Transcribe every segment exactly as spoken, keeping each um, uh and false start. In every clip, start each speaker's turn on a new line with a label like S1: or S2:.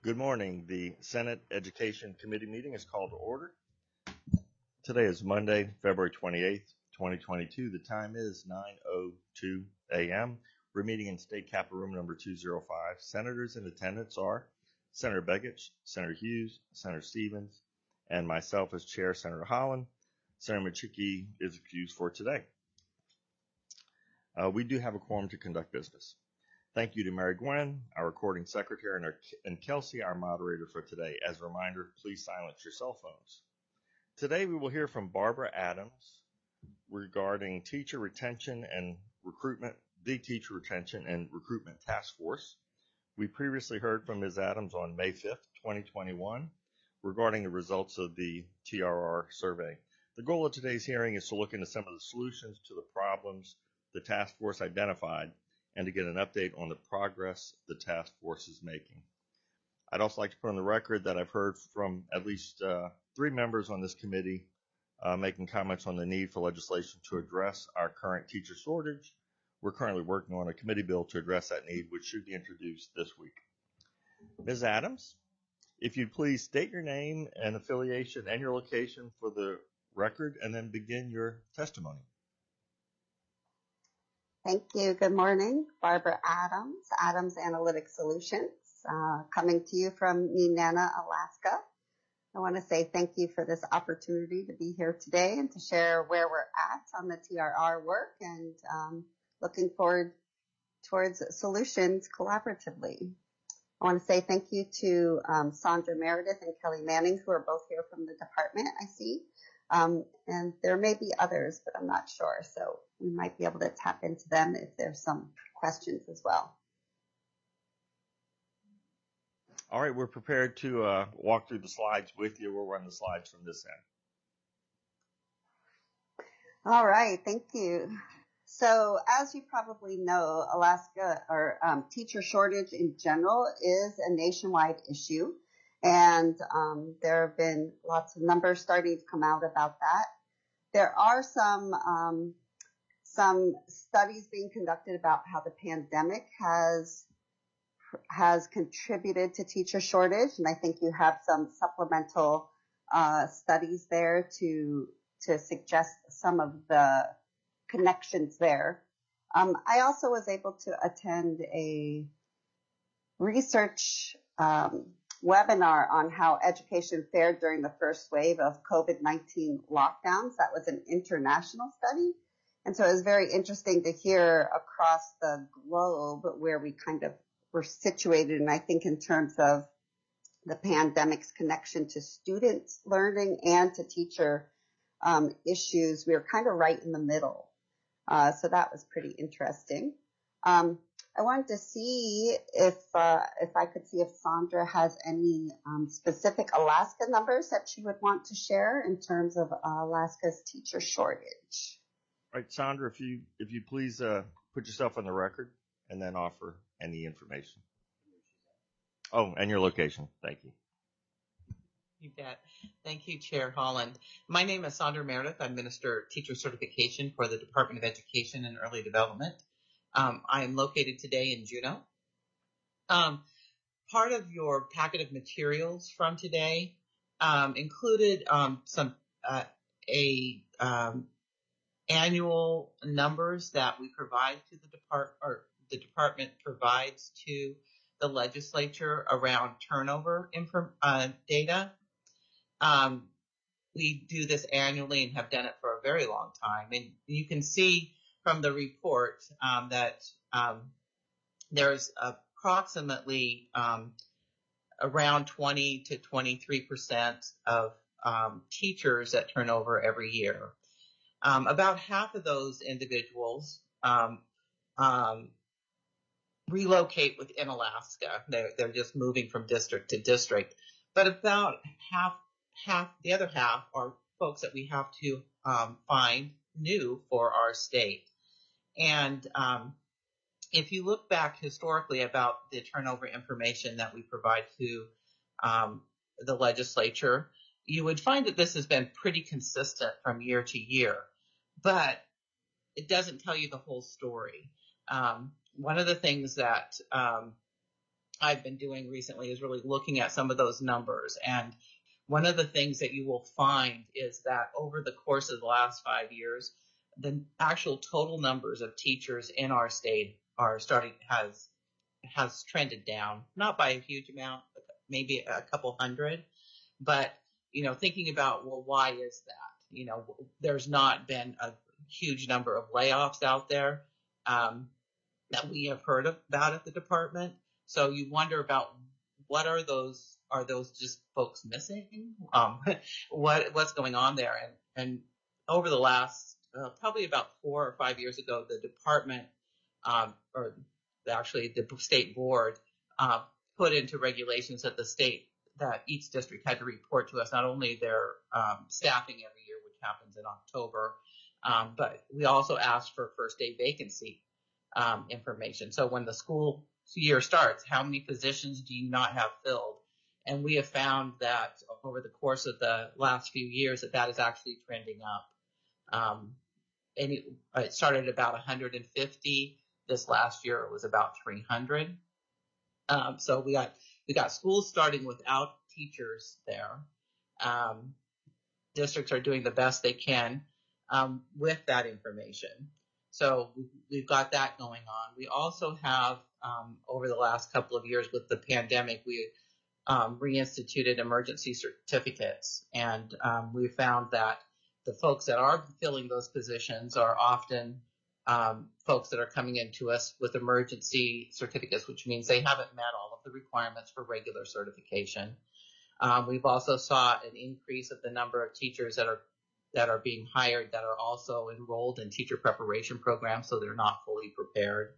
S1: Good morning. The Senate Education Committee meeting is called to order. Today is Monday, February twenty-eighth, twenty twenty-two. The time is nine oh two a.m. We're meeting in State Capitol Room number two oh five. Senators in attendance are Senator Begich, Senator Hughes, Senator Stevens, and myself as chair, Senator Holland. Senator Machicki is excused for today. Uh, we do have a quorum to conduct business. Thank you to Mary Gwen, our recording secretary, and, our, and Kelsey, our moderator for today. As a reminder, please silence your cell phones. Today we will hear from Barbara Adams regarding teacher retention and recruitment, the Teacher Retention and Recruitment Task Force. We previously heard from Miz Adams on May fifth, twenty twenty-one, regarding the results of the T R R survey. The goal of today's hearing is to look into some of the solutions to the problems the task force identified and to get an update on the progress the task force is making. I'd also like to put on the record that I've heard from at least uh, three members on this committee uh, making comments on the need for legislation to address our current teacher shortage. We're currently working on a committee bill to address that need, which should be introduced this week. Miz Adams, if you'd please state your name and affiliation and your location for the record, and then begin your testimony.
S2: Thank you. Good morning. Barbara Adams, Adams Analytic Solutions, uh, coming to you from Nenana, Alaska. I want to say thank you for this opportunity to be here today and to share where we're at on the T R R work, and um, looking forward towards solutions collaboratively. I want to say thank you to um, Sandra Meredith and Kelly Manning, who are both here from the department, I see. Um, and there may be others, but I'm not sure. So we might be able to tap into them if there's some questions as well.
S1: All right, we're prepared to uh, walk through the slides with you. We'll run the slides from this end.
S2: All right, thank you. So as you probably know, Alaska, or um, teacher shortage in general, is a nationwide issue. And um, there have been lots of numbers starting to come out about that. There are some um, some studies being conducted about how the pandemic has has contributed to teacher shortage, and I think you have some supplemental uh, studies there to to suggest some of the connections there. Um, I also was able to attend a research um, webinar on how education fared during the first wave of COVID nineteen lockdowns. That was an international study. And so it was very interesting to hear across the globe where we kind of were situated. And I think in terms of the pandemic's connection to students learning and to teacher um, issues, we were kind of right in the middle. Uh, so that was pretty interesting. Um, I wanted to see if uh, if I could see if Sandra has any um, specific Alaska numbers that she would want to share in terms of uh, Alaska's teacher shortage.
S1: All right, Sandra, if you if you please uh, put yourself on the record and then offer any information. Oh, and your location. Thank you.
S3: You bet. Thank you, Chair Holland. My name is Sandra Meredith. I administer teacher certification for the Department of Education and Early Development. Um, I am located today in Juneau. Um, part of your packet of materials from today um, included um, some uh, a um, annual numbers that we provide to the depart or the department provides to the legislature around turnover info, uh, data. Um, we do this annually and have done it for a very long time, and you can see from the report um, that um, there's approximately um, around twenty to twenty-three percent of um, teachers that turn over every year. Um, about half of those individuals um, um, relocate within Alaska. They're, they're just moving from district to district. But about half, half, the other half are folks that we have to um, find new for our state. And um, if you look back historically about the turnover information that we provide to um, the legislature, you would find that this has been pretty consistent from year to year. But it doesn't tell you the whole story. Um, one of the things that um, I've been doing recently is really looking at some of those numbers. And one of the things that you will find is that over the course of the last five years, the actual total numbers of teachers in our state are starting has has trended down, not by a huge amount, maybe a couple hundred, but you know, thinking about, well, why is that? You know, there's not been a huge number of layoffs out there um, that we have heard about at the department. So you wonder about what are those? Are those just folks missing? Um, what what's going on there? And and over the last uh, probably about four or five years ago, the department um, or actually the state board uh, put into regulations that the state that each district had to report to us not only their um, staffing every year, which happens in October, um, but we also asked for first day vacancy um, information. So when the school year starts, how many positions do you not have filled? And we have found that over the course of the last few years that that is actually trending up. Um, and it, it started at about one hundred fifty. This last year it was about three hundred. Um, so we got we got schools starting without teachers there. Um, districts are doing the best they can um, with that information. So we've got that going on. We also have um, over the last couple of years with the pandemic, we um, reinstituted emergency certificates, and um, we found that the folks that are filling those positions are often um, folks that are coming into us with emergency certificates, which means they haven't met all of the requirements for regular certification. Um, we've also saw an increase of the number of teachers that are that are being hired that are also enrolled in teacher preparation programs, so they're not fully prepared.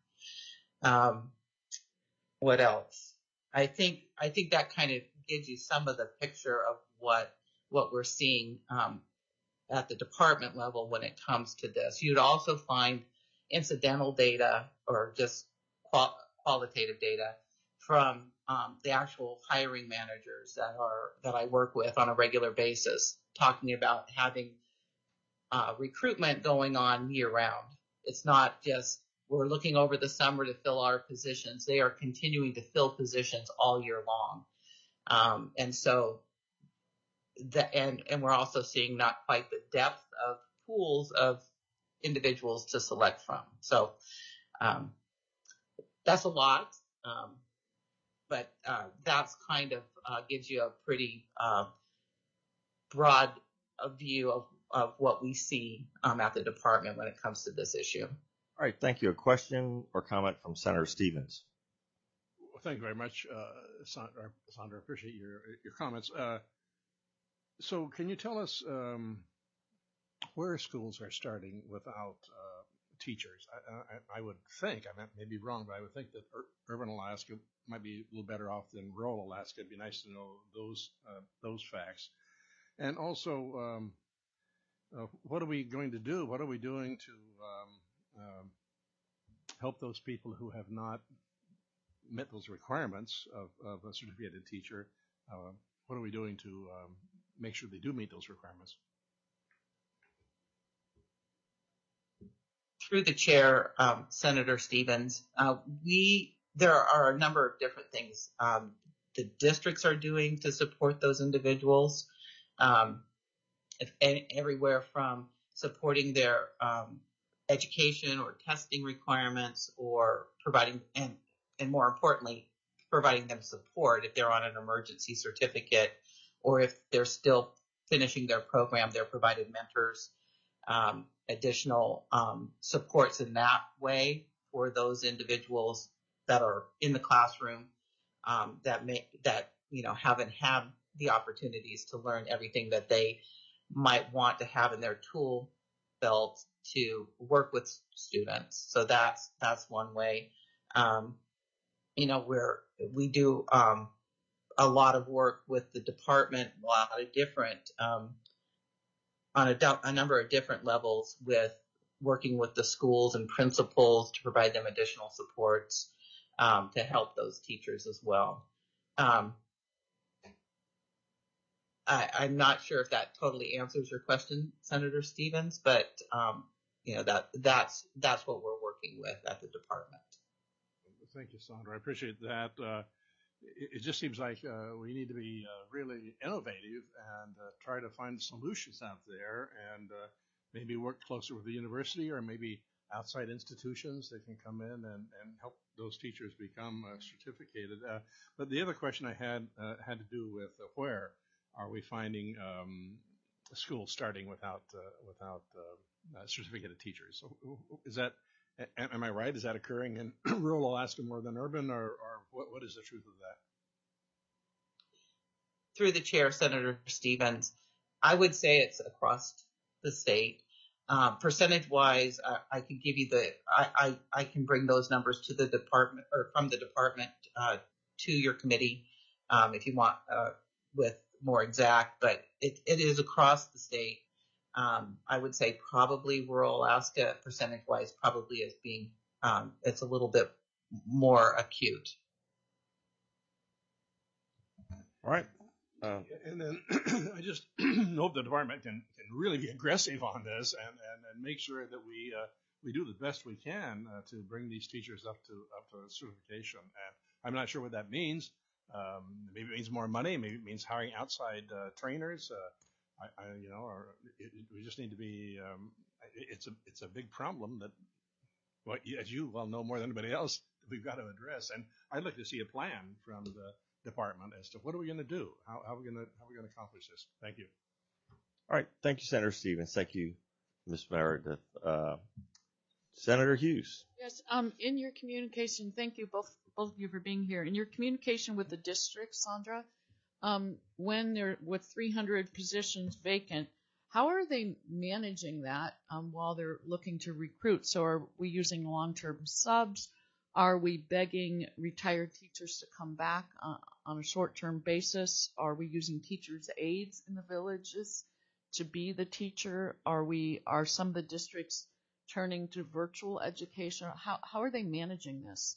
S3: Um, what else? I think I think that kind of gives you some of the picture of what what we're seeing um, at the department level when it comes to this. You'd also find incidental data or just qual- qualitative data from um, the actual hiring managers that are that I work with on a regular basis, talking about having uh, recruitment going on year round. It's not just we're looking over the summer to fill our positions. They are continuing to fill positions all year long. Um, and so, the, and, and we're also seeing not quite the depth of pools of individuals to select from. So um, that's a lot, um, but uh, that's kind of uh, gives you a pretty uh, broad view of, of what we see um, at the department when it comes to this issue.
S1: All right, thank you. A question or comment from Senator Stevens?
S4: Well, thank you very much, uh, Sandra. Sandra, I appreciate your your comments. Uh, so, can you tell us um, where schools are starting without uh, teachers? I, I, I would think, I may be wrong, but I would think that ur- urban Alaska might be a little better off than rural Alaska. It'd be nice to know those uh, those facts. And also, um, uh, what are we going to do? What are we doing to um, um, help those people who have not met those requirements of, of a certificated teacher? Uh, what are we doing to um, make sure they do meet those requirements?
S3: Through the chair, um, Senator Stevens, uh, we there are a number of different things um, the districts are doing to support those individuals. Um, if, and everywhere from supporting their um, education or testing requirements, or providing and and more importantly, providing them support if they're on an emergency certificate, or if they're still finishing their program, they're provided mentors, um, additional um, supports in that way for those individuals that are in the classroom um, that may that you know haven't had the opportunities to learn everything that they might want to have in their tool belt to work with students. So that's that's one way. Um, you know, we're we do um, a lot of work with the department, a lot of different um, on a, a number of different levels with working with the schools and principals to provide them additional supports um, to help those teachers as well. Um, I, I'm not sure if that totally answers your question, Senator Stevens, but um, you know that that's that's what we're working with at the department.
S4: Thank you, Sandra. I appreciate that. Uh, it, it just seems like uh, we need to be uh, really innovative and uh, try to find solutions out there, and uh, maybe work closer with the university or maybe outside institutions that can come in and, and help those teachers become uh, certificated. Uh, but the other question I had uh, had to do with uh, where are we finding um, schools starting without uh, without uh, uh, certificated teachers? So is that am I right? Is that occurring in rural Alaska more than urban, or, or what, what is the truth of that?
S3: Through the chair, Senator Stevens, I would say it's across the state. Uh, percentage-wise, I, I can give you the, I, I, I can bring those numbers to the department or from the department uh, to your committee um, if you want uh, with more exact, but it, it is across the state. Um, I would say probably rural Alaska, percentage-wise, probably is being, um, it's a little bit more acute.
S1: All right. Uh,
S4: and then I just hope the department can, can really be aggressive on this and, and, and make sure that we uh, we do the best we can uh, to bring these teachers up to up to certification. And I'm not sure what that means. Um, maybe it means more money. Maybe it means hiring outside uh, trainers. Uh, I, I, you know, or it, it, we just need to be. Um, it, it's a it's a big problem that, well, as you well know more than anybody else, that we've got to address. And I'd like to see a plan from the department as to what are we going to do? How, how are we going to how are we going to accomplish this? Thank you.
S1: all right. Thank you, Senator Stevens. Thank you, Miz Meredith. Uh, Senator Hughes.
S5: Yes. Um. In your communication, thank you both both of you for being here. In your communication with the district, Sandra, um, when they're with three hundred positions vacant, how are they managing that um, while they're looking to recruit? So are we using long-term subs? Are we begging retired teachers to come back uh, on a short-term basis? Are we using teachers' aides in the villages to be the teacher? Are we? Are some of the districts turning to virtual education? How how are they managing this?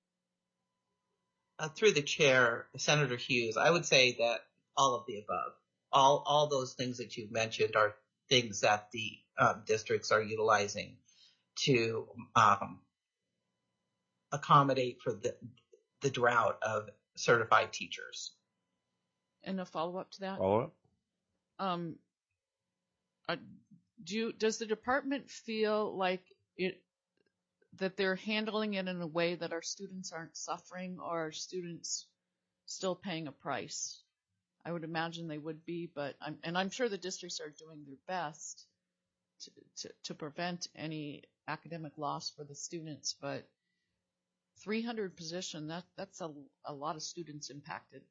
S3: Uh, through the chair, Senator Hughes, I would say that all of the above, all all those things that you've mentioned are things that the um, districts are utilizing to um, accommodate for the the drought of certified teachers.
S5: And a follow-up to that?
S1: Follow-up?
S5: Um, uh, do you, does the department feel like it that they're handling it in a way that our students aren't suffering, or are students still paying a price? I would imagine they would be, but I'm, and I'm sure the districts are doing their best to, to, to prevent any academic loss for the students, but three hundred position, that, that's a, a lot of students impacted.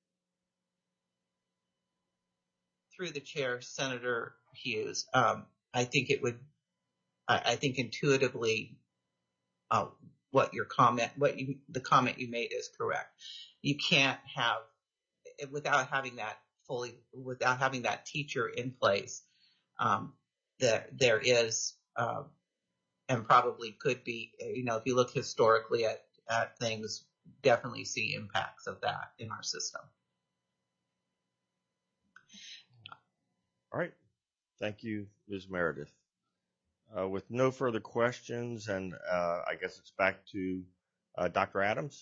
S3: Through the chair, Senator Hughes, um, I think it would, I, I think intuitively, uh, what your comment, what you, the comment you made is correct. You can't have, without having that fully, without having that teacher in place, um, there, there is, uh, and probably could be, you know, if you look historically at, at things, definitely see impacts of that in our system.
S1: All right. Thank you, Miz Meredith. Uh, with no further questions, and uh, I guess it's back to uh, Doctor Adams.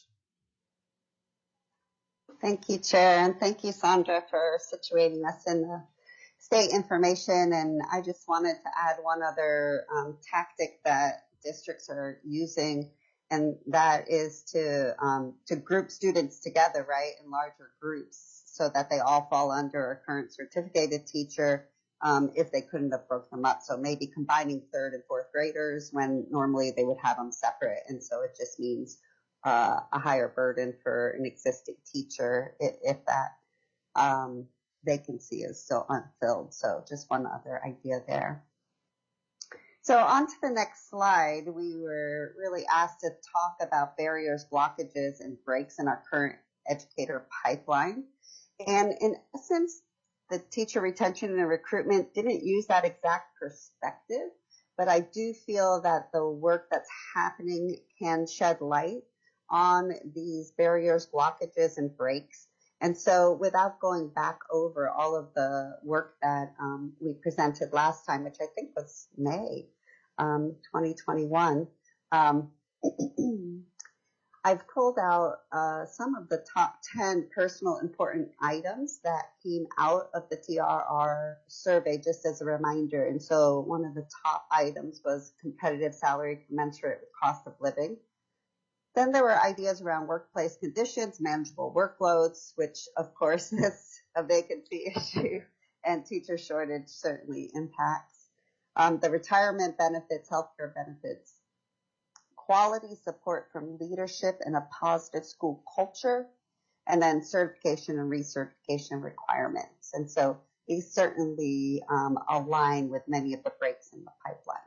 S2: Thank you, Chair, and thank you, Sandra, for situating us in the state information. And I just wanted to add one other um, tactic that districts are using, and that is to um, to group students together, right, in larger groups, so that they all fall under a current certificated teacher. Um, if they couldn't have broke them up. So maybe combining third and fourth graders when normally they would have them separate. And so it just means uh, a higher burden for an existing teacher if, if that um, vacancy is still unfilled. So just one other idea there. So on to the next slide, we were really asked to talk about barriers, blockages, and breaks in our current educator pipeline. And in essence, the teacher retention and recruitment didn't use that exact perspective, but I do feel that the work that's happening can shed light on these barriers, blockages, and breaks. And so without going back over all of the work that um, we presented last time, which I think was May um, twenty twenty-one, um, I've pulled out uh, some of the top ten personal important items that came out of the T R R survey, just as a reminder. And so one of the top items was competitive salary commensurate with cost of living. Then there were ideas around workplace conditions, manageable workloads, which of course is a vacancy issue, and teacher shortage certainly impacts. Um, the retirement benefits, healthcare benefits, quality support from leadership and a positive school culture, and then certification and recertification requirements. And so these certainly um, align with many of the breaks in the pipeline.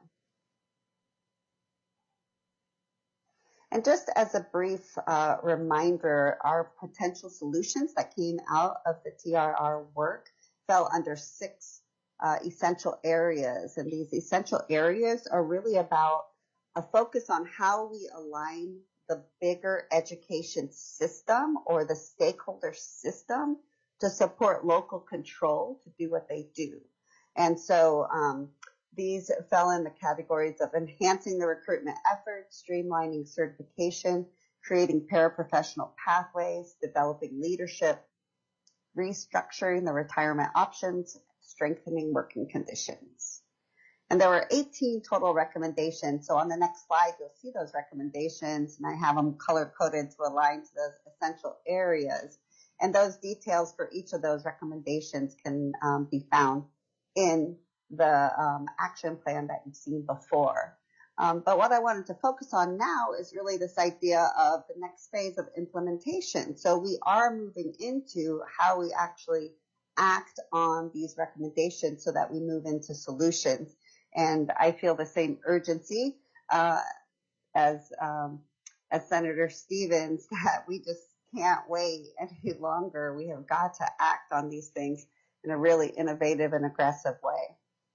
S2: And just as a brief uh, reminder, our potential solutions that came out of the T R R work fell under six uh, essential areas. And these essential areas are really about a focus on how we align the bigger education system or the stakeholder system to support local control to do what they do. And so um, these fell in the categories of enhancing the recruitment efforts, streamlining certification, creating paraprofessional pathways, developing leadership, restructuring the retirement options, strengthening working conditions. And there were eighteen total recommendations. So on the next slide, you'll see those recommendations, and I have them color-coded to align to those essential areas. And those details for each of those recommendations can um, be found in the um, action plan that you've seen before. Um, but what I wanted to focus on now is really this idea of the next phase of implementation. So we are moving into how we actually act on these recommendations so that we move into solutions. And I feel the same urgency uh, as um, as Senator Stevens that we just can't wait any longer. We have got to act on these things in a really innovative and aggressive way.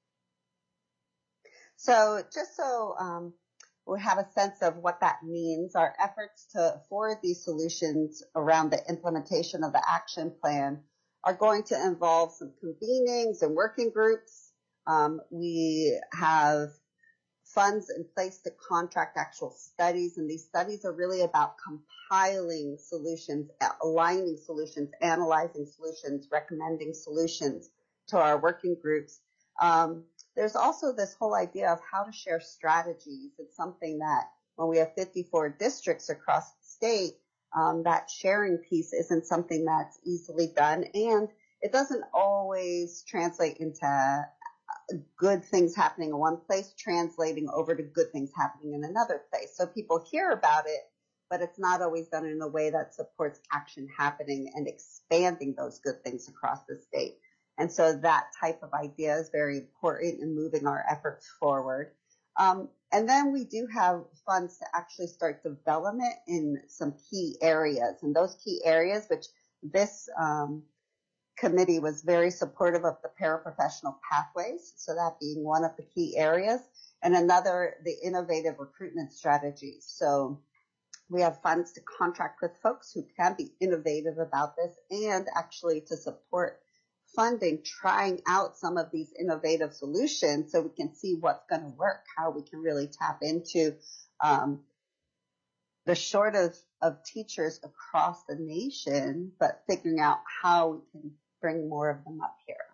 S2: So just so um, we have a sense of what that means, our efforts to forward these solutions around the implementation of the action plan are going to involve some convenings and working groups. Um, we have funds in place to contract actual studies, and these studies are really about compiling solutions, aligning solutions, analyzing solutions, recommending solutions to our working groups. Um, there's also this whole idea of how to share strategies. It's something that when we have fifty-four districts across the state, um, that sharing piece isn't something that's easily done, and it doesn't always translate into good things happening in one place, translating over to good things happening in another place. So people hear about it, but it's not always done in a way that supports action happening and expanding those good things across the state. And so that type of idea is very important in moving our efforts forward. Um, and then we do have funds to actually start development in some key areas. And those key areas, which this um, committee was very supportive of the paraprofessional pathways, so that being one of the key areas, and another, the innovative recruitment strategies. So we have funds to contract with folks who can be innovative about this and actually to support funding, trying out some of these innovative solutions so we can see what's going to work, how we can really tap into um, the shortage of teachers across the nation, but figuring out how we can bring more of them up here.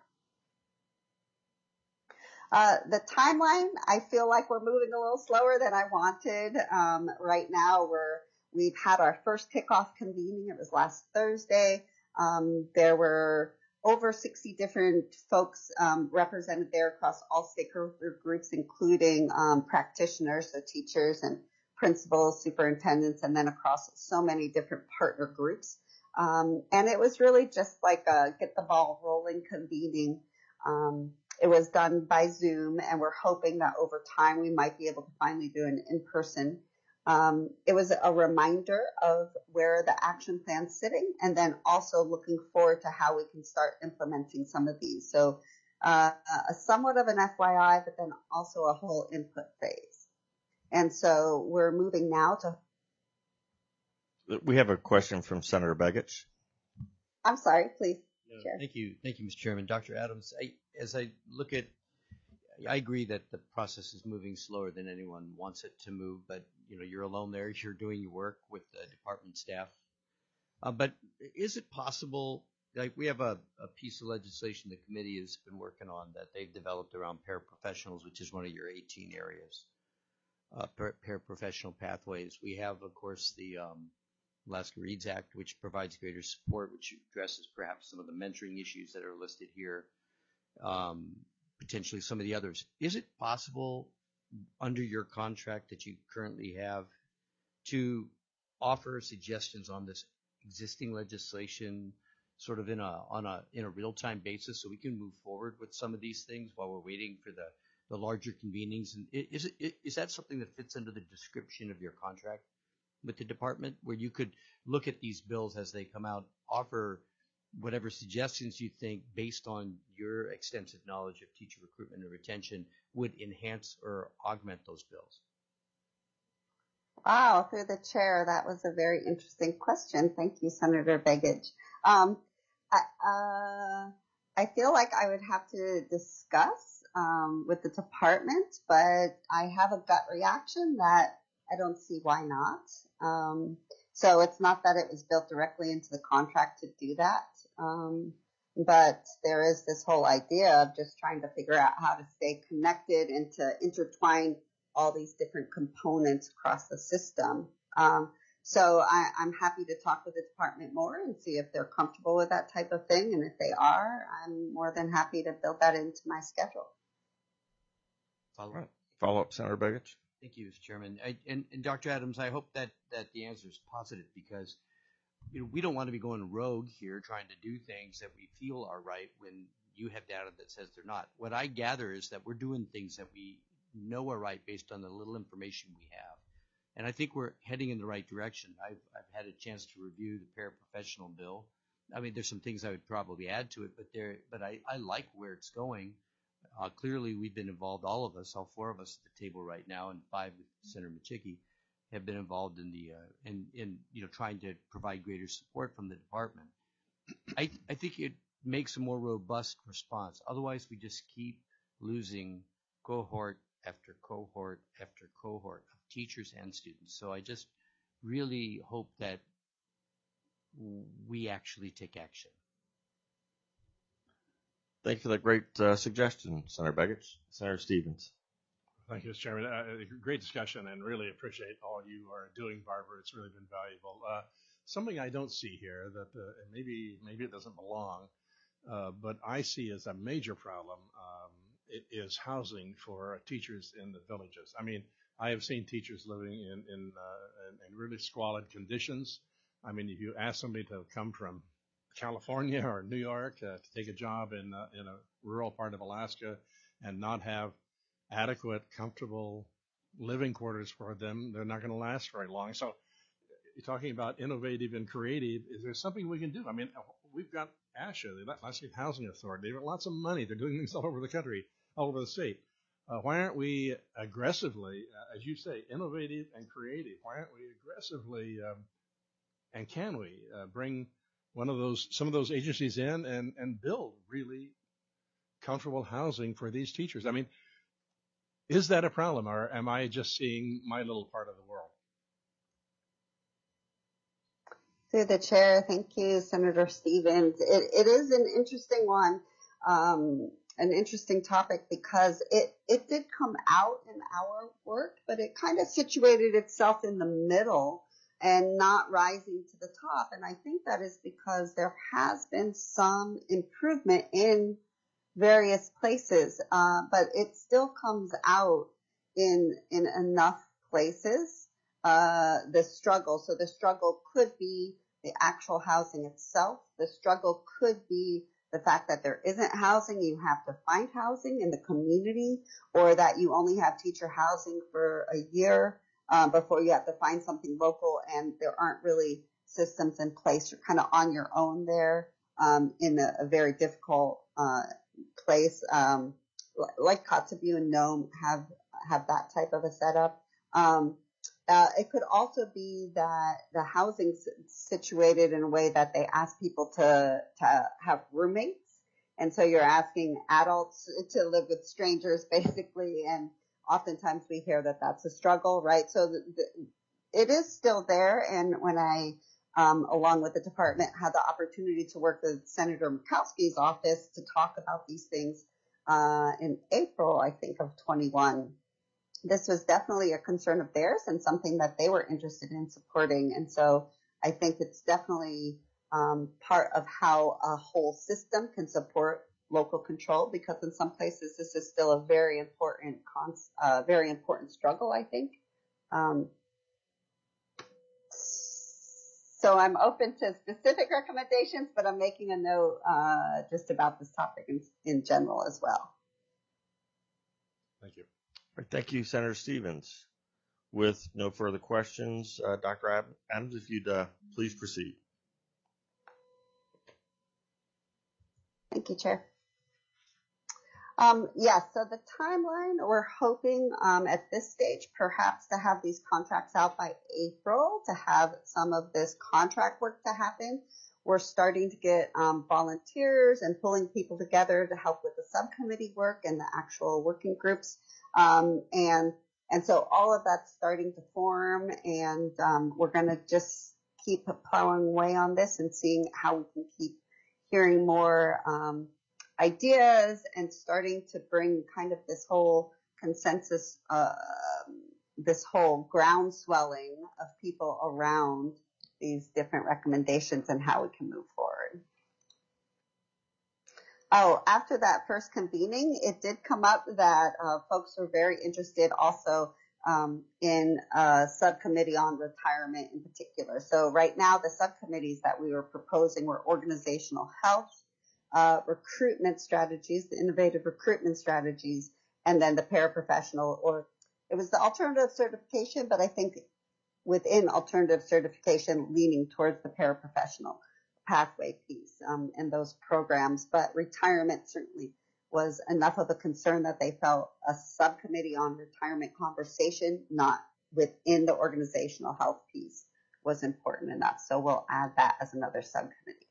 S2: Uh, the timeline, I feel like we're moving a little slower than I wanted. Um, right now, we're we've had our first kickoff convening. It was last Thursday. Um, there were over sixty different folks um, represented there across all stakeholder groups, including um, practitioners, so teachers and principals, superintendents, and then across so many different partner groups. Um, and it was really just like a get the ball rolling convening. Um, it was done by Zoom, and we're hoping that over time we might be able to finally do an in-person. Um, it was a reminder of where the action plan's sitting, and then also looking forward to how we can start implementing some of these. So uh, a somewhat of an F Y I, but then also a whole input phase. And so we're moving now to.
S1: We have a question from Senator Begich.
S2: I'm sorry, please.
S6: Yeah, thank you. Thank you, Mister Chairman. Doctor Adams, I, as I look at I agree that the process is moving slower than anyone wants it to move, but you know, you're alone there. You're doing your work with the department staff. Uh, but is it possible, like we have a, a piece of legislation the committee has been working on that they've developed around paraprofessionals, which is one of your eighteen areas, uh, par- paraprofessional pathways. We have, of course, the um, Alaska Reads Act, which provides greater support, which addresses perhaps some of the mentoring issues that are listed here, um, potentially some of the others. Is it possible under your contract that you currently have to offer suggestions on this existing legislation sort of in a on a in a real-time basis so we can move forward with some of these things while we're waiting for the, the larger convenings? And is it is that something that fits under the description of your contract with the department, where you could look at these bills as they come out, offer whatever suggestions you think based on your extensive knowledge of teacher recruitment and retention would enhance or augment those bills?
S2: Wow, through the chair, that was a very interesting question. Thank you, Senator Begich. Um, I, uh, I feel like I would have to discuss um, with the department, but I have a gut reaction that I don't see why not. Um, so it's not that it was built directly into the contract to do that, um, but there is this whole idea of just trying to figure out how to stay connected and to intertwine all these different components across the system. Um, so I, I'm happy to talk with the department more and see if they're comfortable with that type of thing. And if they are, I'm more than happy to build that into my schedule.
S6: Follow up.
S1: Follow up, Senator Begich.
S6: Thank you, Mister Chairman. I, and, and Doctor Adams, I hope that, that the answer is positive, because you know, we don't want to be going rogue here trying to do things that we feel are right when you have data that says they're not. What I gather is that we're doing things that we know are right based on the little information we have. And I think we're heading in the right direction. I've, I've had a chance to review the paraprofessional bill. I mean, there's some things I would probably add to it, but there, but I, I like where it's going. Uh, clearly, we've been involved, all of us, all four of us at the table right now, and five with Senator Machicki, have been involved in the uh, in, in you know trying to provide greater support from the department. I I think it makes a more robust response. Otherwise, we just keep losing cohort after cohort after cohort of teachers and students. So I just really hope that we actually take action.
S1: Thank you for that great uh, suggestion, Senator Begich. Senator Stevens.
S4: Thank you, Mister Chairman. Uh, great discussion, and really appreciate all you are doing, Barbara. It's really been valuable. Uh, something I don't see here that uh, and maybe maybe it doesn't belong, uh, but I see as a major problem. Um, It is housing for teachers in the villages. I mean, I have seen teachers living in in, uh, in in really squalid conditions. I mean, if you ask somebody to come from California or New York uh, to take a job in uh, in a rural part of Alaska and not have adequate, comfortable living quarters for them, they're not going to last very long. So, you're talking about innovative and creative. Is there something we can do? I mean, we've got ASHA, the Alaska Housing Authority. They've got lots of money. They're doing things all over the country, all over the state. Uh, why aren't we aggressively, uh, as you say, innovative and creative? Why aren't we aggressively, um, and can we uh, bring one of those, some of those agencies in and, and build really comfortable housing for these teachers? I mean, is that a problem, or am I just seeing my little part of the world?
S2: Through the chair, thank you, Senator Stevens. It, it is an interesting one, um, an interesting topic, because it, it did come out in our work, but it kind of situated itself in the middle and not rising to the top. And I think that is because there has been some improvement in various places, uh, but it still comes out in in enough places, uh, the struggle. So the struggle could be the actual housing itself. The struggle could be the fact that there isn't housing. You have to find housing in the community, or that you only have teacher housing for a year um, before you have to find something local, and there aren't really systems in place. You're kind of on your own there um, in a, a very difficult uh, place. Um, like Kotzebue and Nome have have that type of a setup. Um, Uh, it could also be that the housing is situated in a way that they ask people to, to have roommates And so you're asking adults to live with strangers, basically, and oftentimes we hear that that's a struggle, right? So the, the, it is still there. And when I, um, along with the department, had the opportunity to work with Senator Murkowski's office to talk about these things uh, in April, I think, of twenty-one, this was definitely a concern of theirs and something that they were interested in supporting. And so I think it's definitely um, part of how a whole system can support local control, because in some places this is still a very important, cons- uh, very important struggle, I think. Um, so I'm open to specific recommendations, but I'm making a note uh, just about this topic in, in general as well.
S4: Thank you.
S1: All right, thank you, Senator Stevens. With no further questions, uh, Doctor Adams, if you'd uh, please proceed.
S2: Thank you, Chair. Um, yes, so the timeline, we're hoping um, at this stage perhaps to have these contracts out by April, to have some of this contract work to happen. We're starting to get um, volunteers and pulling people together to help with the subcommittee work and the actual working groups. Um, and and so all of that's starting to form, and um, we're going to just keep plowing away on this and seeing how we can keep hearing more um, ideas and starting to bring kind of this whole consensus, uh, this whole ground swelling of people around these different recommendations and how we can move forward. Oh, after that first convening, it did come up that uh, folks were very interested also um, in a subcommittee on retirement in particular. So right now, the subcommittees that we were proposing were organizational health, uh, recruitment strategies, the innovative recruitment strategies, and then the paraprofessional, or it was the alternative certification, but I think within alternative certification leaning towards the paraprofessional pathway piece um, and those programs. But retirement certainly was enough of a concern that they felt a subcommittee on retirement conversation, not within the organizational health piece, was important enough. So we'll add that as another subcommittee.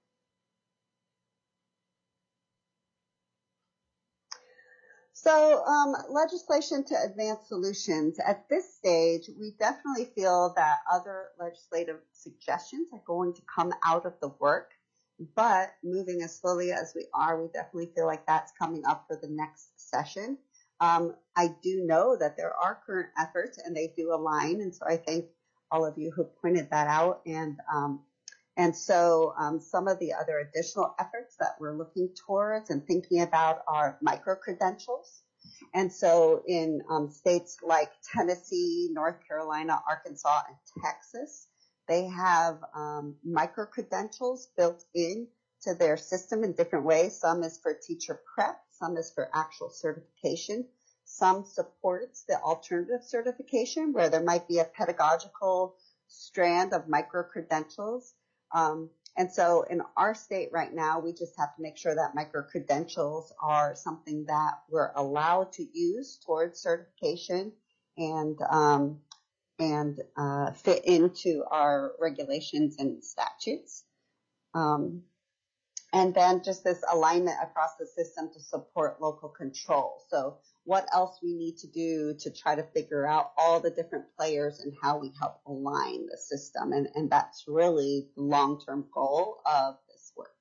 S2: So um, legislation to advance solutions. At this stage, we definitely feel that other legislative suggestions are going to come out of the work, but moving as slowly as we are, we definitely feel like that's coming up for the next session. Um, I do know that there are current efforts and they do align, and so I thank all of you who pointed that out. And um, And so um, some of the other additional efforts that we're looking towards and thinking about are micro-credentials. And so in um, states like Tennessee, North Carolina, Arkansas, and Texas, they have um, micro-credentials built in to their system in different ways. Some is for teacher prep, some is for actual certification. Some supports the alternative certification where there might be a pedagogical strand of micro-credentials. Um, and so in our state right now, we just have to make sure that micro-credentials are something that we're allowed to use towards certification and um, and uh, fit into our regulations and statutes. Um, and then just this alignment across the system to support local control. So what else we need to do to try to figure out all the different players and how we help align the system. And, and that's really the long-term goal of this work.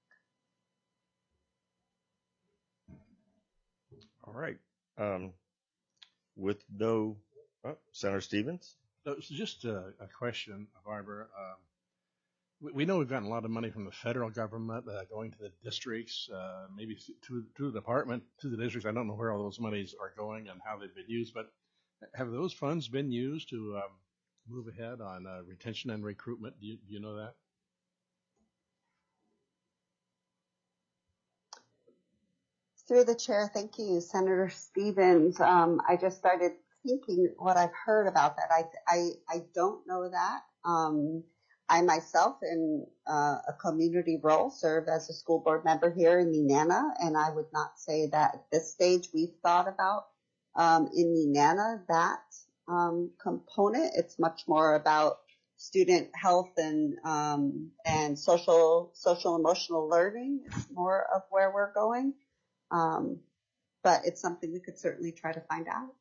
S1: All right. Um, with no, oh, Senator Stevens.
S4: So it's just a, a question, Barbara. Um, we, we know we've gotten a lot of money from the federal government uh, going to the districts, uh, maybe to, to the department, to the districts. I don't know where all those monies are going and how they've been used, but have those funds been used to um, move ahead on uh, retention and recruitment? Do you, do you know that?
S2: Through the chair, thank you, Senator Stevens. Um, I just started thinking what I've heard about that. I I, I don't know that. Um, I myself, in uh, a community role, serve as a school board member here in Nenana, and I would not say that at this stage we've thought about um, in Nenana that um, component. It's much more about student health and um, and social social emotional learning is more of where we're going. Um, but it's something we could certainly try to find out.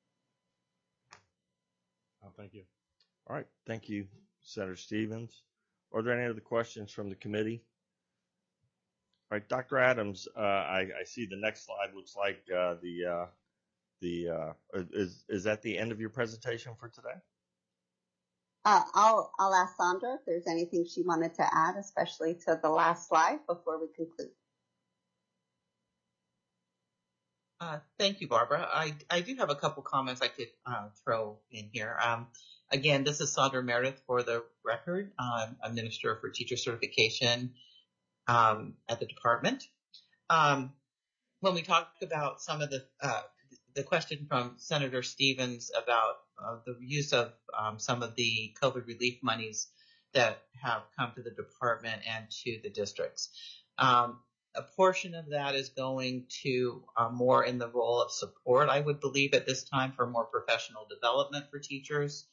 S4: Oh, thank you.
S1: All right. Thank you, Senator Stevens. Are there any other questions from the committee? All right, Doctor Adams, uh, I, I see the next slide looks like uh, the uh, the uh, is is that the end of your presentation for today?
S2: Uh, I'll I'll ask Sandra if there's anything she wanted to add, especially to the last slide before we conclude.
S3: Uh, thank you, Barbara. I, I do have a couple comments I could uh, throw in here. Um, again, this is Sandra Meredith for the record. I'm a Minister for Teacher Certification um, at the department. Um, when we talked about some of the uh, the question from Senator Stevens about uh, the use of um, some of the COVID relief monies that have come to the department and to the districts. Um, a portion of that is going to uh, more in the role of support, I would believe, at this time for more professional development for teachers.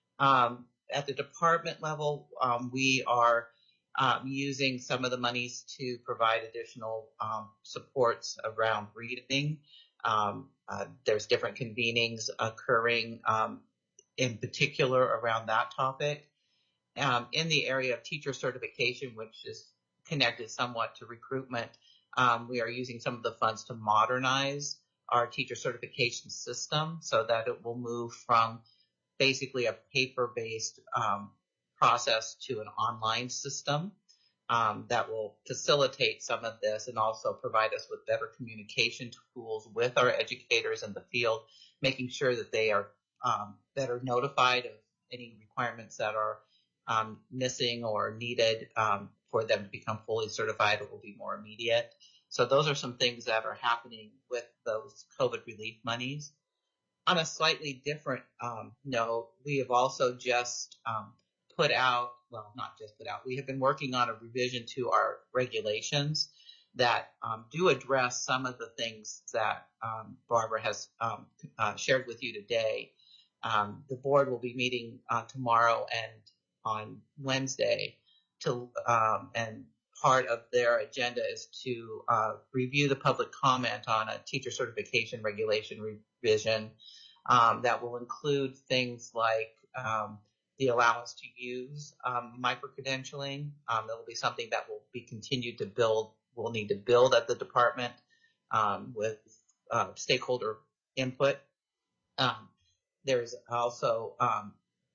S3: Um, at the department level, um, we are um, using some of the monies to provide additional um, supports around reading. Um, uh, there's different convenings occurring um, in particular around that topic. Um, in the area of teacher certification, which is connected somewhat to recruitment, um, we are using some of the funds to modernize our teacher certification system so that it will move from basically a paper-based um, process to an online system um, that will facilitate some of this and also provide us with better communication tools with our educators in the field, making sure that they are um, better notified of any requirements that are um, missing or needed um, for them to become fully certified. It will be more immediate. So those are some things that are happening with those COVID relief monies. On a slightly different um, note, we have also just um, put out, well, not just put out, we have been working on a revision to our regulations that um, do address some of the things that um, Barbara has um, uh, shared with you today. Um, the board will be meeting uh, tomorrow and on Wednesday to, um, and part of their agenda is to uh, review the public comment on a teacher certification regulation revision um, that will include things like um, the allowance to use um, micro-credentialing. Um, that will be something that will be continued to build, we'll need to build at the department um, with uh, stakeholder input. Um, there's also um,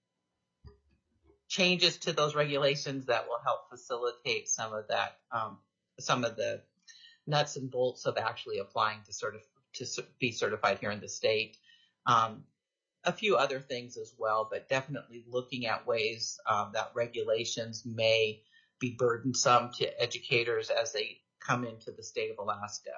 S3: changes to those regulations that will help facilitate some of that, um, some of the nuts and bolts of actually applying to certif- to be certified here in the state. Um, a few other things as well, but definitely looking at ways um, that regulations may be burdensome to educators as they come into the state of Alaska.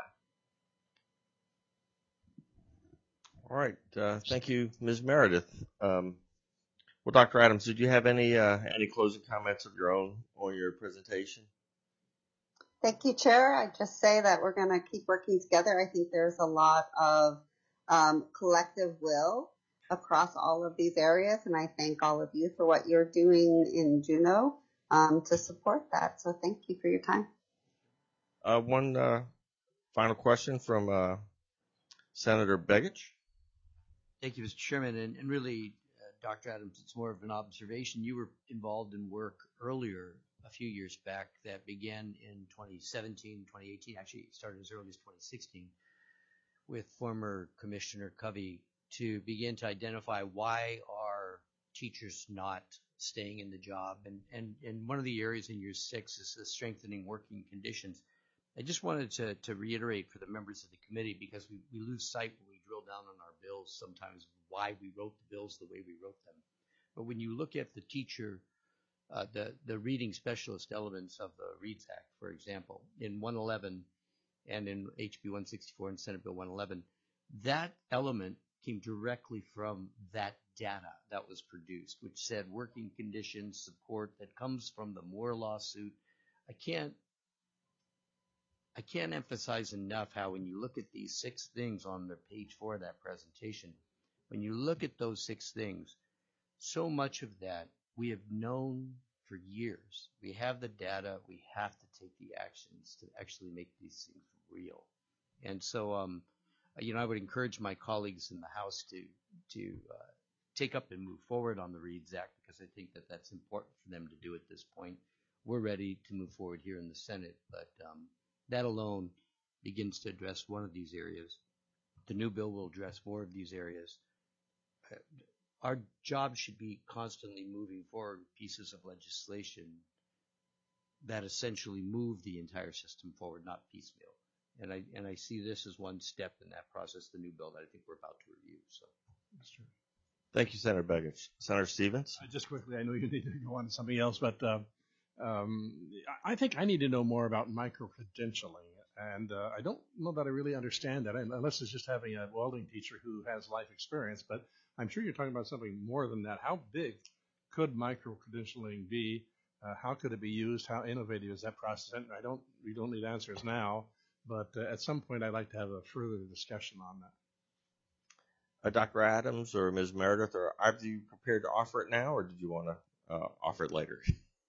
S1: All right. Uh, thank you, Miz Meredith. Um, well, Doctor Adams, did you have any uh, any closing comments of your own on your presentation?
S2: Thank you, Chair. I just say that we're going to keep working together. I think there's a lot of um, collective will across all of these areas, and I thank all of you for what you're doing in Juneau um, to support that. So thank you for your time.
S1: Uh, one uh, final question from uh, Senator Begich.
S6: Thank you, Mister Chairman. And, and really, uh, Doctor Adams, it's more of an observation. You were involved in work earlier, a few years back, that began in twenty seventeen, twenty eighteen, actually started as early as twenty sixteen, with former Commissioner Covey to begin to identify why are teachers not staying in the job. And, and, and one of the areas in year six is the strengthening working conditions. I just wanted to, to reiterate for the members of the committee, because we, we lose sight when we drill down on our bills sometimes why we wrote the bills the way we wrote them. But when you look at the teacher, uh, the, the reading specialist elements of the READS Act, for example, in one eleven and in H B one sixty-four and Senate Bill one eleven, that element came directly from that data that was produced, which said working conditions support that comes from the Moore lawsuit. I can't I can't emphasize enough how when you look at these six things on the page four of that presentation, when you look at those six things, so much of that we have known for years. We have the data. We have to take the actions to actually make these things real. And so, um, you know, I would encourage my colleagues in the House to to uh, take up and move forward on the READS Act, because I think that that's important for them to do at this point. We're ready to move forward here in the Senate, but um, that alone begins to address one of these areas. The new bill will address more of these areas. Our job should be constantly moving forward pieces of legislation that essentially move the entire system forward, not piecemeal. And I and I see this as one step in that process, the new bill that I think we're about to review. So,
S4: That's true.
S1: Thank you, Senator Begich. Senator Stevens?
S4: Uh, just quickly, I know you need to go on to something else, but uh, um, I I think I need to know more about micro-credentialing. And uh, I don't know that I really understand that, unless it's just having a welding teacher who has life experience. But I'm sure you're talking about something more than that. How big could micro-credentialing be? Uh, how could it be used? How innovative is that process? And I don't, we don't need answers now, but uh, at some point I'd like to have a further discussion on that.
S1: Uh, Doctor Adams or Miz Meredith, are either of you prepared to offer it now, or did you want to uh, offer it later?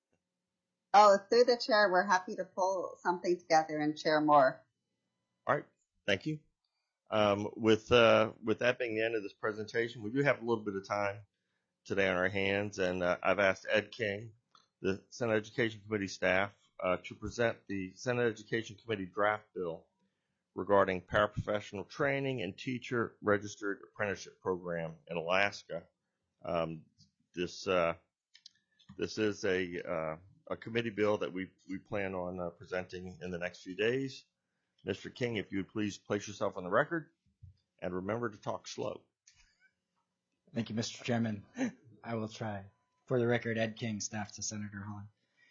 S2: Oh, through the chair, we're happy to pull something together and share more.
S1: All right, thank you. Um, with uh, with that being the end of this presentation, we do have a little bit of time today on our hands, and uh, I've asked Ed King, the Senate Education Committee staff, uh, to present the Senate Education Committee draft bill regarding paraprofessional training and teacher registered apprenticeship program in Alaska. Um, this uh, this is a uh, a committee bill that we we plan on uh, presenting in the next few days. Mister King, if you would please place yourself on the record and remember to talk slow.
S7: Thank you, Mister Chairman. I will try. For the record, Ed King, staff to Senator Holland.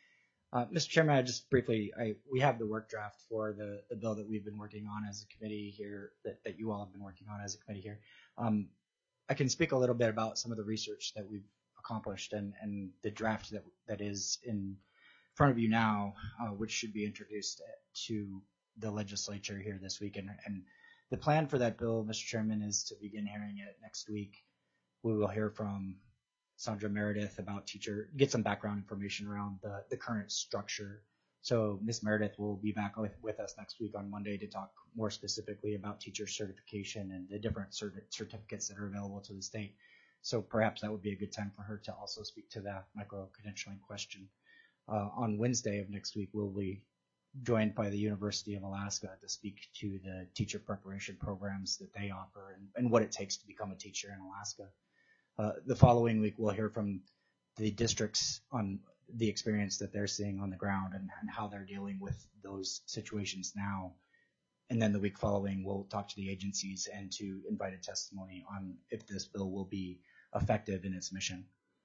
S7: Uh, Mister Chairman, I just briefly, I, we have the work draft for the, the bill that we've been working on as a committee here, that, that you all have been working on as a committee here. Um, I can speak a little bit about some of the research that we've accomplished and, and the draft that that is in front of you now, uh, which should be introduced to the legislature here this week. And, and the plan for that bill, Mister Chairman, is to begin hearing it next week. We will hear from Sandra Meredith about teacher, get some background information around the, the current structure. So Miz Meredith will be back with, with us next week on Monday to talk more specifically about teacher certification and the different cert- certificates that are available to the state. So perhaps that would be a good time for her to also speak to that micro-credentialing question. Uh, on Wednesday of next week, we'll be joined by the University of Alaska to speak to the teacher preparation programs that they offer and, and what it takes to become a teacher in Alaska. Uh, the following week, we'll hear from the districts on the experience that they're seeing on the ground and, and how they're dealing with those situations now. And then the week following, we'll talk to the agencies and to invite a testimony on if this bill will be effective in its mission.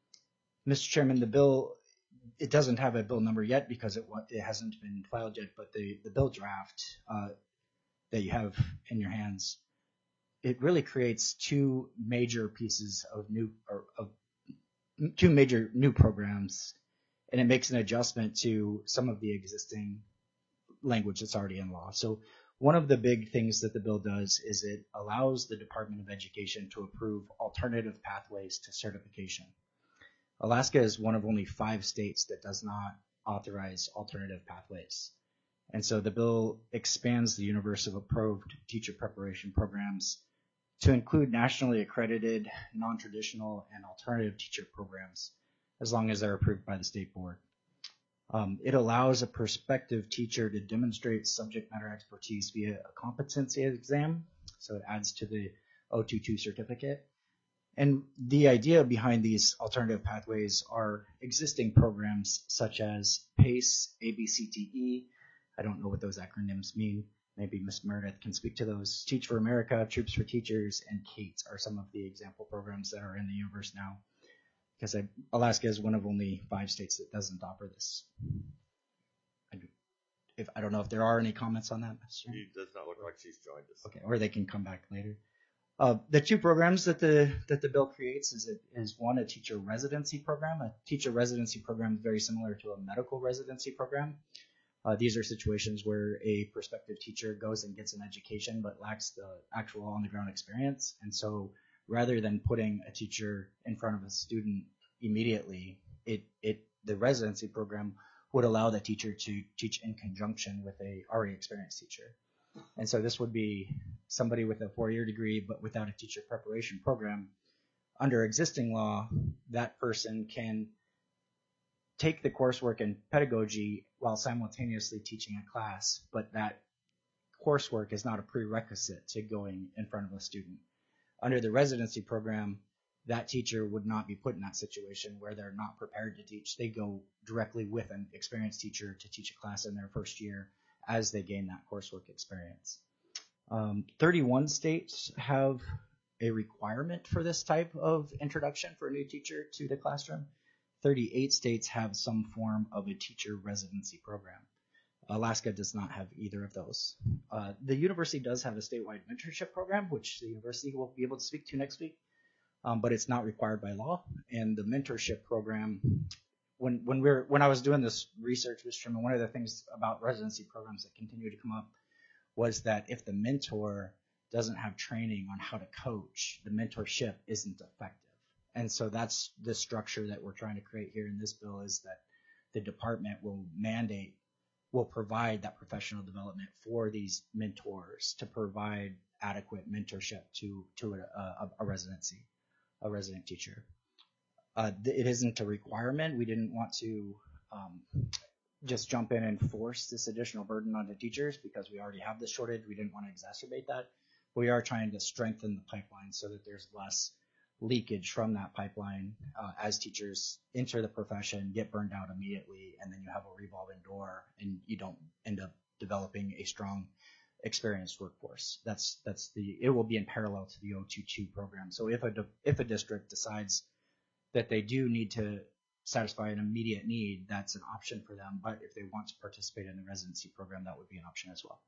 S7: Mister Chairman, the bill, it doesn't have a bill number yet because it, it hasn't been filed yet, but the, the bill draft uh, that you have in your hands, it really creates two major pieces of new, or of two major new programs, and it makes an adjustment to some of the existing language that's already in law. So one of the big things that the bill does is it allows the Department of Education to approve alternative pathways to certification. Alaska is one of only five states that does not authorize alternative pathways. And so the bill expands the universe of approved teacher preparation programs to include nationally accredited, non-traditional, and alternative teacher programs, as long as they're approved by the state board. Um, it allows a prospective teacher to demonstrate subject matter expertise via a competency exam, so it adds to the O two two certificate. And the idea behind these alternative pathways are existing programs such as PACE, A B C T E. I don't know what those acronyms mean. Maybe Miz Meredith can speak to those. Teach for America, Troops for Teachers, and CATE are some of the example programs that are in the universe now. Because I, Alaska is one of only five states that doesn't offer this. I, do, if, I don't know if there are any comments on that.
S1: She does not look like she's joined us.
S7: Okay, or they can come back later. Uh, the two programs that the that the bill creates is it is one a teacher residency program. A teacher residency program is very similar to a medical residency program. Uh, these are situations where a prospective teacher goes and gets an education but lacks the actual on-the-ground experience. And so rather than putting a teacher in front of a student immediately, it it the residency program would allow the teacher to teach in conjunction with a already experienced teacher. And so this would be somebody with a four-year degree but without a teacher preparation program. Under existing law, that person can take the coursework in pedagogy while simultaneously teaching a class, but that coursework is not a prerequisite to going in front of a student. Under the residency program, that teacher would not be put in that situation where they're not prepared to teach. They go directly with an experienced teacher to teach a class in their first year as they gain that coursework experience. Um, thirty-one states have a requirement for this type of introduction for a new teacher to the classroom. thirty-eight states have some form of a teacher residency program. Alaska does not have either of those. Uh, the university does have a statewide mentorship program, which the university will be able to speak to next week, um, but it's not required by law. And the mentorship program, when when we we're when I was doing this research, Mister Chairman, one of the things about residency programs that continue to come up was that if the mentor doesn't have training on how to coach, the mentorship isn't effective. And so that's the structure that we're trying to create here in this bill, is that the department will mandate, will provide that professional development for these mentors to provide adequate mentorship to, to a, a, a residency, a resident teacher. Uh, it isn't a requirement. We didn't want to um, just jump in and force this additional burden onto teachers because we already have this shortage. We didn't want to exacerbate that. We are trying to strengthen the pipeline so that there's less leakage from that pipeline uh, as teachers enter the profession, get burned out immediately, and then you have a revolving door and you don't end up developing a strong, experienced workforce. That's that's the it will be in parallel to the O two two program. So if a if a district decides that they do need to satisfy an immediate need, that's an option for them. But if they want to participate in the residency program, that would be an option as well.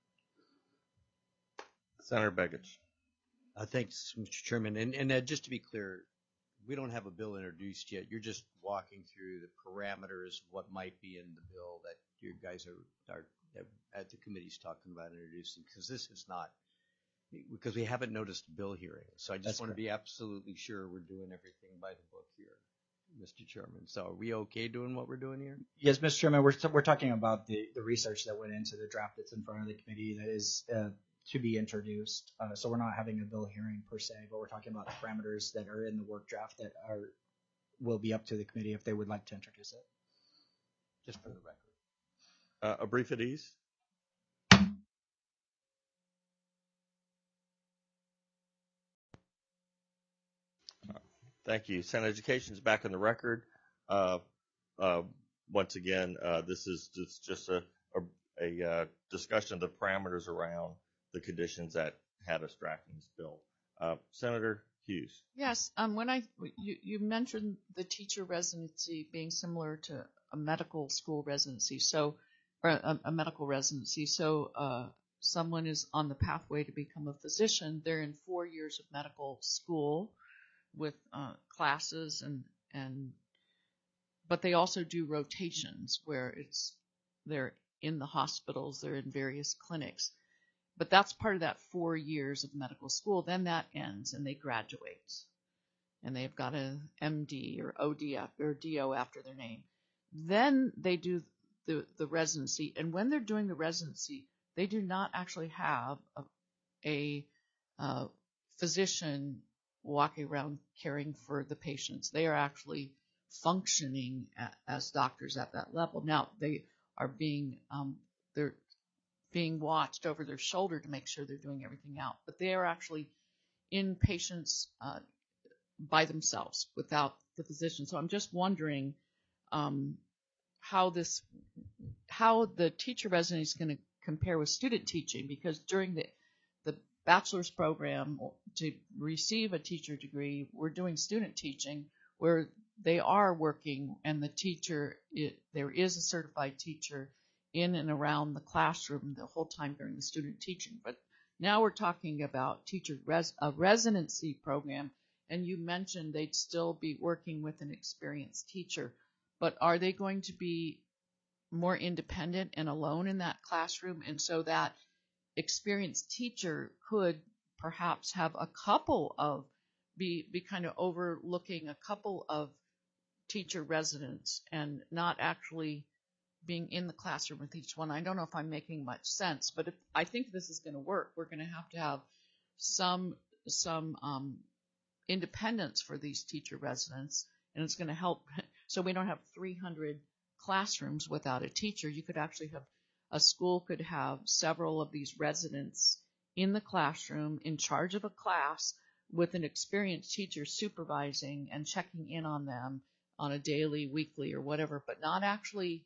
S1: Senator Begich.
S6: Uh, thanks, Mister Chairman. And, and uh, just to be clear, we don't have a bill introduced yet. You're just walking through the parameters, what might be in the bill that you guys are, are at the committee's talking about introducing, because this is not, because we haven't noticed a bill hearing. So I just
S7: That's
S6: want
S7: correct.
S6: to be absolutely sure we're doing everything by the book here, Mister Chairman. So are we okay doing what we're doing here?
S7: Yes, Mister Chairman, we're, we're talking about the, the research that went into the draft that's in front of the committee that is uh, to be introduced. Uh, so we're not having a bill hearing per se, but we're talking about the parameters that are in the work draft that are will be up to the committee if they would like to introduce it.
S6: Just for the record.
S1: Uh, a brief at ease. Thank you. Senate Education is back on the record. Uh, uh, once again, uh, this is just, just a, a, a uh, discussion of the parameters around the conditions that had us drafting this bill. Uh, Senator Hughes.
S5: Yes, um, when I you, you mentioned the teacher residency being similar to a medical school residency, so or a, a medical residency. So uh, someone is on the pathway to become a physician. They're in four years of medical school with uh, classes and and, but they also do rotations where it's they're in the hospitals, they're in various clinics. But that's part of that four years of medical school. Then that ends and they graduate. And they've got an M D or O D or D O after their name. Then they do the, the residency. And when they're doing the residency, they do not actually have a, a uh, physician walking around caring for the patients. They are actually functioning at, as doctors at that level. Now, they are being, um, they're being watched over their shoulder to make sure they're doing everything out. But they are actually in patients uh, by themselves without the physician. So I'm just wondering um, how this, how the teacher residency is going to compare with student teaching, because during the the bachelor's program to receive a teacher degree, we're doing student teaching where they are working and the teacher, it, there is a certified teacher in and around the classroom the whole time during the student teaching. But now we're talking about teacher res, a residency program, and you mentioned they'd still be working with an experienced teacher. But are they going to be more independent and alone in that classroom? And so that experienced teacher could perhaps have a couple of, be, be kind of overlooking a couple of teacher residents and not actually being in the classroom with each one. I don't know if I'm making much sense, but if, I think this is going to work. We're going to have to have some some um, independence for these teacher residents, and it's going to help. So we don't have three hundred classrooms without a teacher. You could actually have a school could have several of these residents in the classroom in charge of a class with an experienced teacher supervising and checking in on them on a daily, weekly, or whatever, but not actually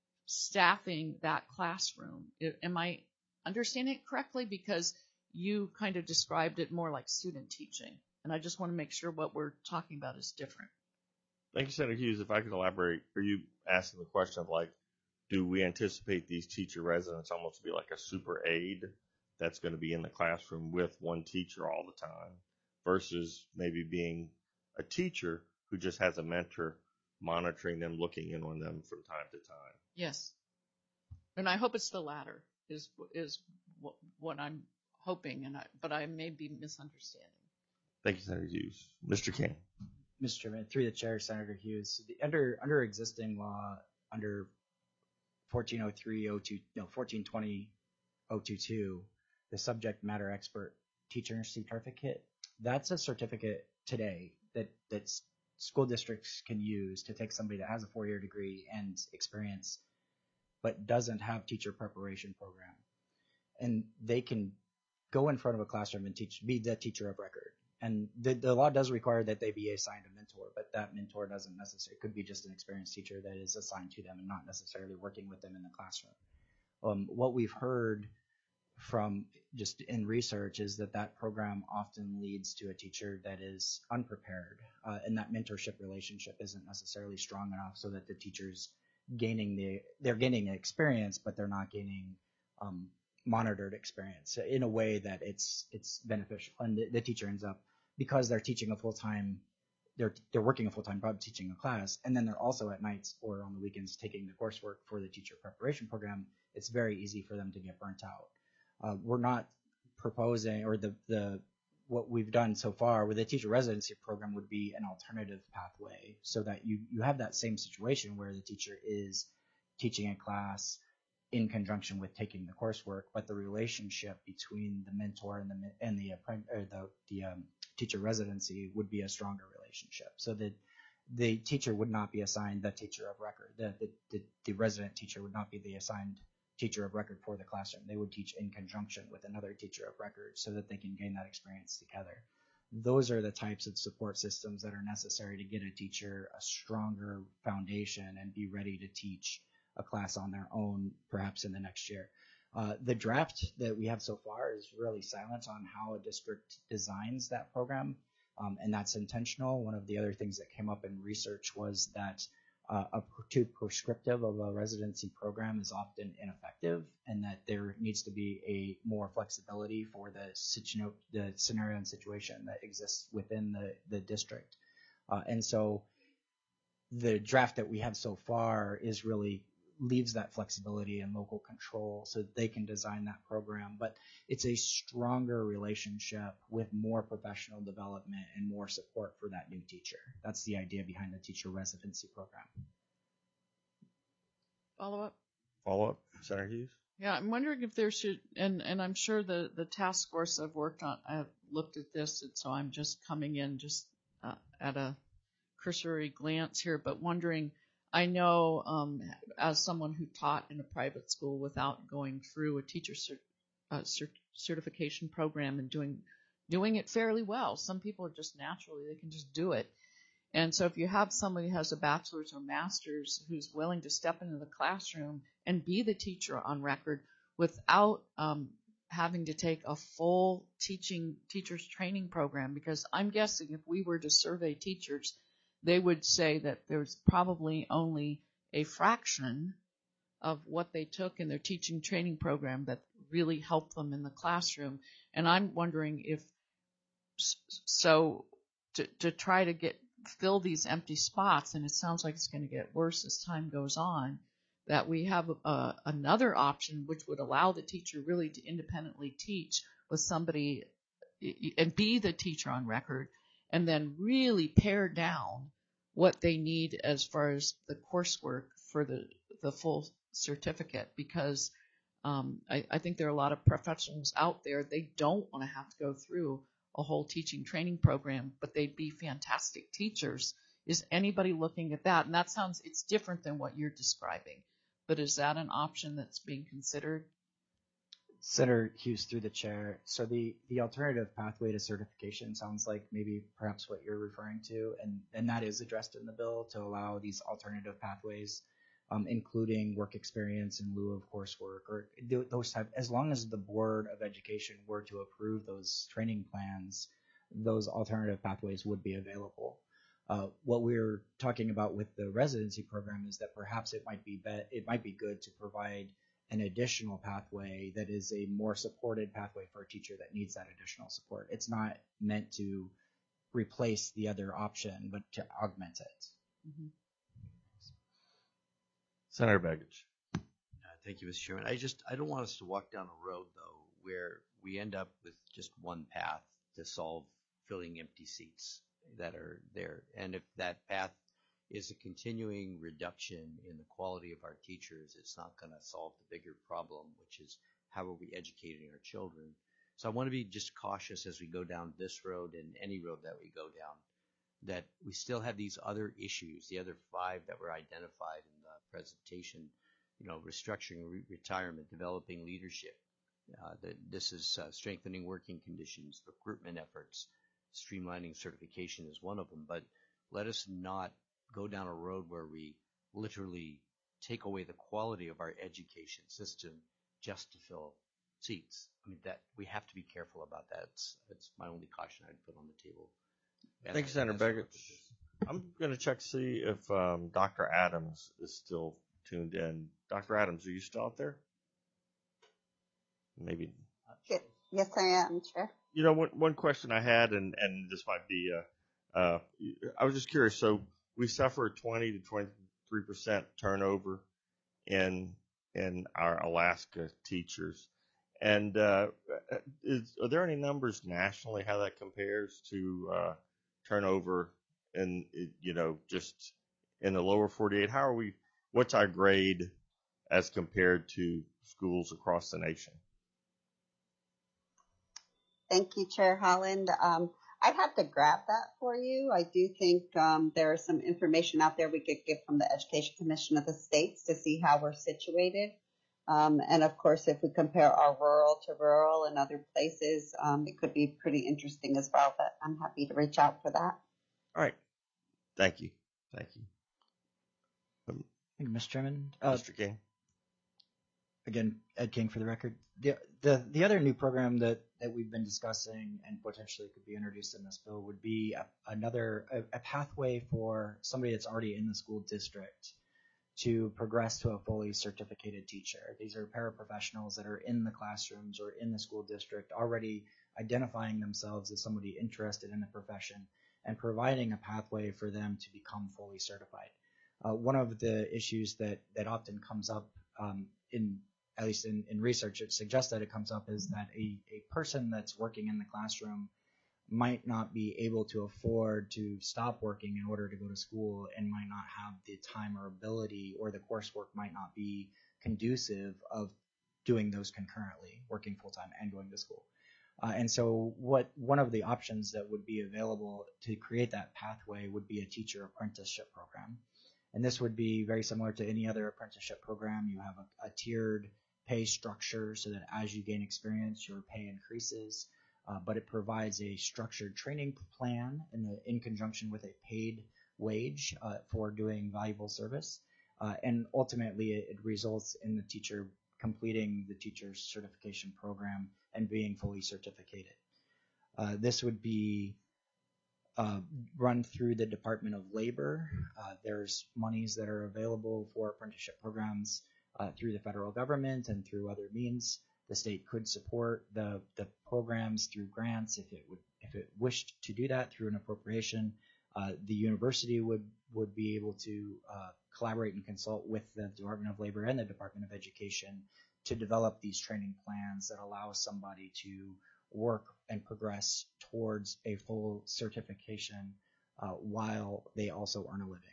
S5: staffing that classroom. Am I understanding it correctly? Because you kind of described it more like student teaching, and I just want to make sure what we're talking about is different.
S1: Thank you, Senator Hughes. If I could elaborate, are you asking the question of like, do we anticipate these teacher residents almost to be like a super aide that's going to be in the classroom with one teacher all the time versus maybe being a teacher who just has a mentor monitoring them, looking in on them from time to time?
S5: Yes. And I hope it's the latter is is what, what I'm hoping, and I, but I may be misunderstanding.
S1: Thank you, Senator Hughes. Mister King.
S7: Mister Chairman, through the chair, Senator Hughes, the, under under existing law, under fourteen oh three oh two, no, fourteen twenty oh twenty-two, the subject matter expert teacher certificate, that's a certificate today that that's school districts can use to take somebody that has a four-year degree and experience but doesn't have teacher preparation program. And they can go in front of a classroom and teach, be the teacher of record. And the, the law does require that they be assigned a mentor, but that mentor doesn't necessarily, it could be just an experienced teacher that is assigned to them and not necessarily working with them in the classroom. Um, what we've heard from just in research is that that program often leads to a teacher that is unprepared, uh, and that mentorship relationship isn't necessarily strong enough so that the teacher's gaining the, they're gaining the experience, but they're not gaining um, monitored experience in a way that it's it's beneficial. And the, the teacher ends up, because they're teaching a full-time, they're they're working a full-time job teaching a class, and then they're also at nights or on the weekends taking the coursework for the teacher preparation program, it's very easy for them to get burnt out. Uh, we're not proposing, or the, the what we've done so far with the teacher residency program would be an alternative pathway so that you, you have that same situation where the teacher is teaching a class in conjunction with taking the coursework, but the relationship between the mentor and the and the or the, the um, teacher residency would be a stronger relationship, so that the teacher would not be assigned the teacher of record. The, the, the, the resident teacher would not be the assigned teacher of record for the classroom. They would teach in conjunction with another teacher of record so that they can gain that experience together. Those are the types of support systems that are necessary to get a teacher a stronger foundation and be ready to teach a class on their own, perhaps in the next year. Uh, the draft that we have so far is really silent on how a district designs that program, um, and that's intentional. One of the other things that came up in research was that uh, a too prescriptive of a residency program is often ineffective, and that there needs to be a more flexibility for the, situ- the scenario and situation that exists within the, the district. Uh, and so the draft that we have so far is really leaves that flexibility and local control so that they can design that program. But it's a stronger relationship with more professional development and more support for that new teacher. That's the idea behind the teacher residency program.
S5: Follow up?
S1: Follow up, Senator Hughes?
S5: Yeah, I'm wondering if there should, and, and I'm sure the, the task force I've worked on, I've looked at this, and so I'm just coming in just uh, at a cursory glance here, but wondering, I know um, as someone who taught in a private school without going through a teacher cert, uh, cert, certification program and doing doing it fairly well. Some people are just naturally, they can just do it. And so if you have somebody who has a bachelor's or master's who's willing to step into the classroom and be the teacher on record without um, having to take a full teaching teachers training program, because I'm guessing if we were to survey teachers, they would say that there's probably only a fraction of what they took in their teaching training program that really helped them in the classroom. And I'm wondering if, so to, to try to get fill these empty spots, and it sounds like it's going to get worse as time goes on, that we have a, another option which would allow the teacher really to independently teach with somebody and be the teacher on record, and then really pare down what they need as far as the coursework for the, the full certificate, because um, I, I think there are a lot of professionals out there, they don't want to have to go through a whole teaching training program, but they'd be fantastic teachers. Is anybody looking at that? And that sounds, it's different than what you're describing, but is that an option that's being considered?
S7: Senator Hughes, through the chair. So the, the alternative pathway to certification sounds like maybe perhaps what you're referring to, and, and that is addressed in the bill to allow these alternative pathways, um, including work experience in lieu of coursework, or those type, as long as the Board of Education were to approve those training plans, those alternative pathways would be available. Uh, what we're talking about with the residency program is that perhaps it might be, be it might be good to provide an additional pathway that is a more supported pathway for a teacher that needs that additional support. It's not meant to replace the other option, but to augment it.
S5: Mm-hmm.
S1: Senator Begich.
S6: Uh, thank you, Mister Chairman. I just, I don't want us to walk down a road, though, where we end up with just one path to solve filling empty seats that are there. And if that path is a continuing reduction in the quality of our teachers, it's not going to solve the bigger problem, which is how are we educating our children. So I want to be just cautious as we go down this road and any road that we go down, that we still have these other issues, the other five that were identified in the presentation, you know, restructuring, re- retirement, developing leadership. Uh, the, this is uh, strengthening working conditions, recruitment efforts, streamlining certification is one of them, but let us not go down a road where we literally take away the quality of our education system just to fill seats. I mean, that we have to be careful about that. It's, it's my only caution I'd put on the table.
S1: Thank you, Senator Begich. I'm going to check to see if um, Doctor Adams is still tuned in. Doctor Adams, are you still out there? Maybe.
S2: Yes, I am, Chair.
S1: You know, one, one question I had, and, and this might be, uh, uh, I was just curious. So we suffer twenty to twenty-three percent turnover in in our Alaska teachers. And uh, is, are there any numbers nationally how that compares to uh, turnover in, you know, just in the lower forty-eight? How are we, what's our grade as compared to schools across the nation?
S2: Thank you, Chair Holland. Um, I'd have to grab that for you. I do think um, there is some information out there we could get from the Education Commission of the states to see how we're situated. Um, and of course, if we compare our rural to rural and other places, um, it could be pretty interesting as well, but I'm happy to reach out for that.
S1: All right. Thank you. Thank you. Um,
S7: Thank you, Mister Chairman. Uh,
S1: Mister King.
S7: Again, Ed King for the record. The, the the other new program that, that we've been discussing and potentially could be introduced in this bill would be a, another a, a pathway for somebody that's already in the school district to progress to a fully certificated teacher. These are paraprofessionals that are in the classrooms or in the school district already identifying themselves as somebody interested in the profession and providing a pathway for them to become fully certified. Uh, one of the issues that, that often comes up um, in at least in, in research, it suggests that it comes up is that a, a person that's working in the classroom might not be able to afford to stop working in order to go to school and might not have the time or ability, or the coursework might not be conducive of doing those concurrently, working full-time and going to school. Uh, and so what one of the options that would be available to create that pathway would be a teacher apprenticeship program. And this would be very similar to any other apprenticeship program. You have a, a tiered pay structure so that as you gain experience, your pay increases, uh, but it provides a structured training plan in, the, in conjunction with a paid wage uh, for doing valuable service. Uh, and ultimately, it, it results in the teacher completing the teacher's certification program and being fully certificated. Uh, this would be uh, run through the Department of Labor. Uh, there's monies that are available for apprenticeship programs Uh, through the federal government and through other means. The state could support the, the programs through grants if it would if it wished to do that through an appropriation. Uh, the university would, would be able to uh, collaborate and consult with the Department of Labor and the Department of Education to develop these training plans that allow somebody to work and progress towards a full certification uh, while they also earn a living.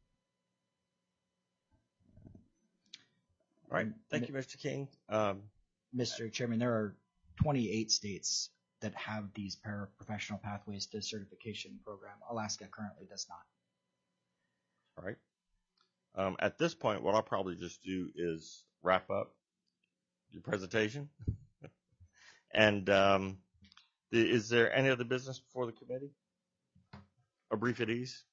S1: All right. Thank you, Mister King. Um,
S7: Mister Chairman, there are twenty-eight states that have these paraprofessional pathways to certification program. Alaska currently does not.
S1: all right. Um, at this point, what I'll probably just do is wrap up your presentation. And um, is there any other business before the committee? A brief at ease.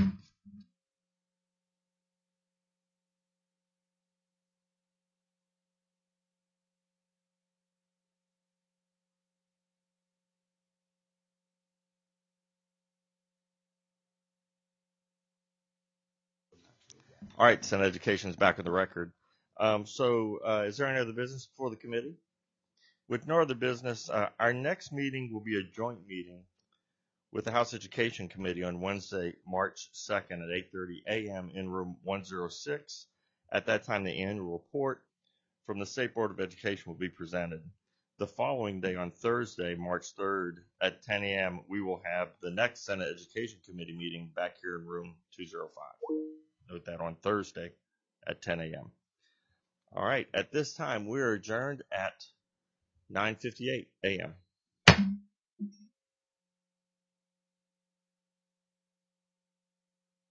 S1: All right, Senate Education is back on the record. Um, so uh, is there any other business before the committee? With no other business, uh, our next meeting will be a joint meeting with the House Education Committee on Wednesday, March second at eight thirty a m in room one oh six. At that time, the annual report from the State Board of Education will be presented. The following day, on Thursday, March third at ten a m, we will have the next Senate Education Committee meeting back here in room two oh five. Note that on Thursday at ten a m All right, at this time, we are adjourned at nine fifty-eight a m